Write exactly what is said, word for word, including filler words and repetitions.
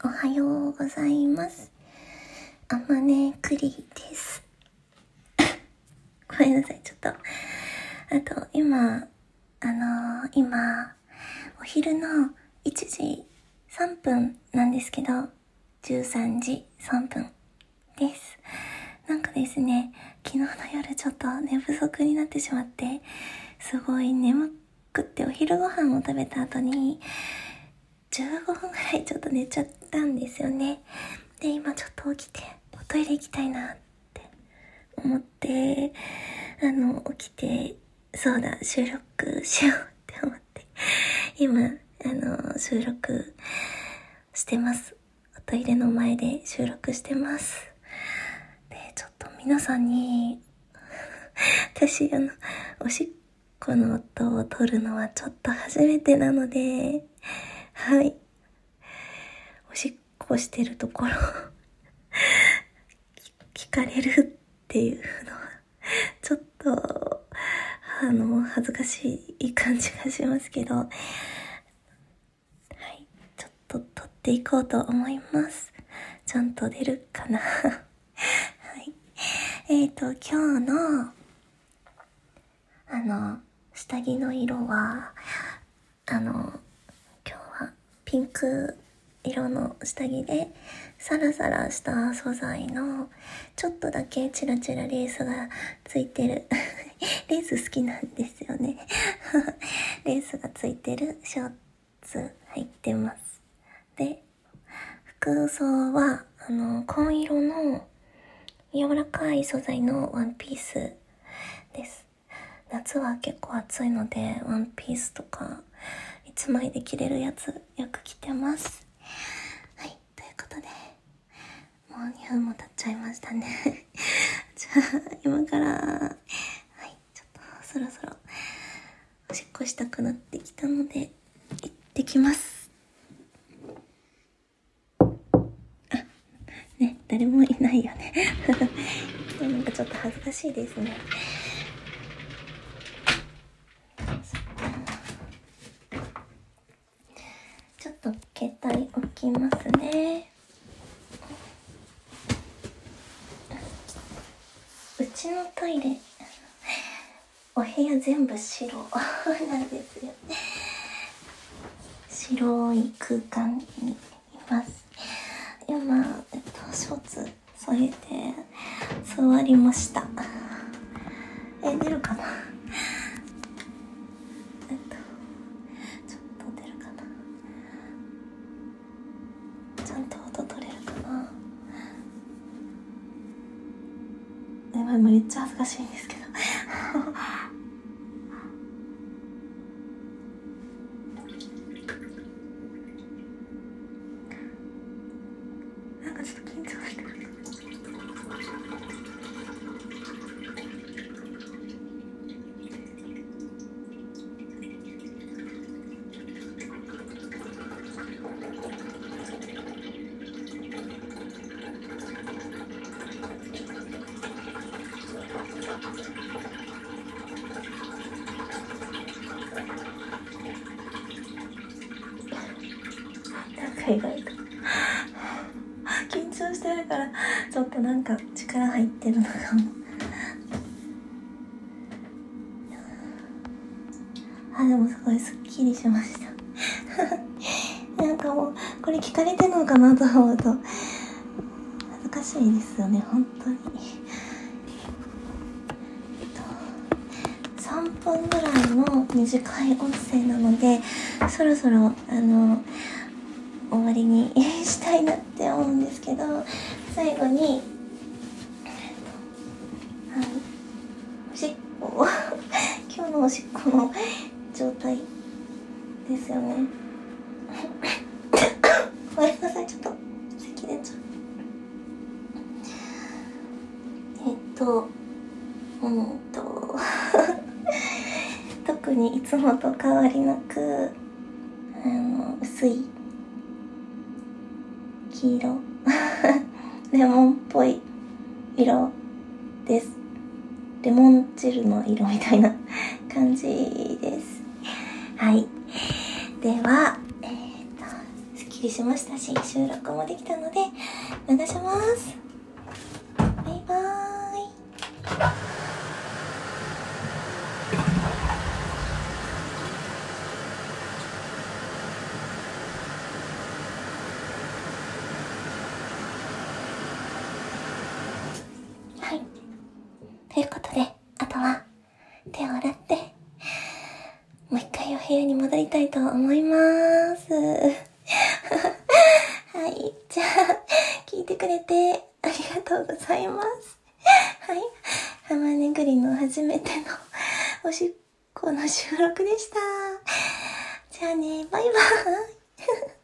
おはようございます。あまねくりです。ごめんなさい、ちょっと。あと、今、あのー、今、お昼のいちじさんぷんなんですけど、じゅうさんじさんぷんです。なんかですね、昨日の夜ちょっと寝不足になってしまって、すごい眠くってお昼ご飯を食べた後に、じゅうごふんぐらいちょっと寝ちゃったんですよね。で、今ちょっと起きて、おトイレ行きたいなって思って、あの、起きて、そうだ、収録しようって思って、今、あの、収録してます。おトイレの前で収録してます。で、ちょっと皆さんに、私、あの、おしっこの音を取るのはちょっと初めてなので、はい。おしっこしてるところ聞かれるっていうのは、ちょっと、あの、恥ずかしい感じがしますけど、はい。ちょっと撮っていこうと思います。ちゃんと出るかなはい。えっと、今日の、あの、下着の色は、あの、今日はピンク色の下着で、サラサラした素材のちょっとだけチラチラレースがついてるレース好きなんですよねレースがついてるショーツ入ってます。で、服装はあの紺色の柔らかい素材のワンピースです。夏は結構暑いのでワンピースとか一枚で着れるやつよく着てます。はい、ということでもうにふんも経っちゃいましたねじゃあ今からはいちょっとそろそろおしっこしたくなってきたので行ってきます。あ、ね、誰もいないよねなんかちょっと恥ずかしいですね。ちょっと携帯置きますね。うちのトイレお部屋全部白なんですよ。白い空間にいます。今、えっと、ショーツ添えて座りました。え、出るかなえっと、ちょっと出るかなちゃんと音取れるかな今めっちゃ恥ずかしいんですけどなんかちょっと緊張してる。意外と緊張してるからちょっとなんか力入ってるのかもあ、でもすごいすっきりしましたなんかもうこれ聞かれてるのかなと思うと恥ずかしいですよね、本当に。さんぷんぐらいの短い音声なのでそろそろあの終わりにしたいなって思うんですけど、最後におしっこ今日のおしっこの状態ですよねごめんなさい、ちょっと咳出ちゃう。えっとうんと特にいつもと変わりなくあの薄い黄色レモンっぽい色です。レモン汁の色みたいな感じです。はい。では、えーと、スキりしましたし、収録もできたので流します。バイバーイ。はい。ということで、あとは手を洗って、もう一回お部屋に戻りたいと思います。はい。じゃあ、聞いてくれてありがとうございます。はい。浜ねぐりの初めてのおしっこの収録でした。じゃあね、バイバーイ。